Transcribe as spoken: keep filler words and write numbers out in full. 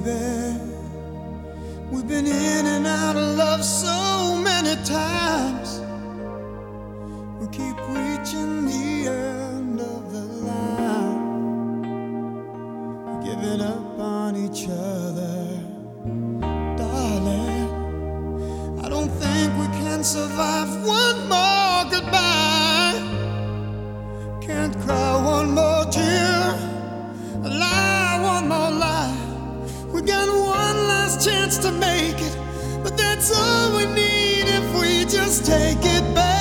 baby. We've been in and out of love so many times. We keep reaching the end of the line. We're giving up on each other, darling. I don't think we can survive one more goodbye. Can't cry one more tear, lie one more lie. We got one last chance to make it, but that's all we need if we just take it back.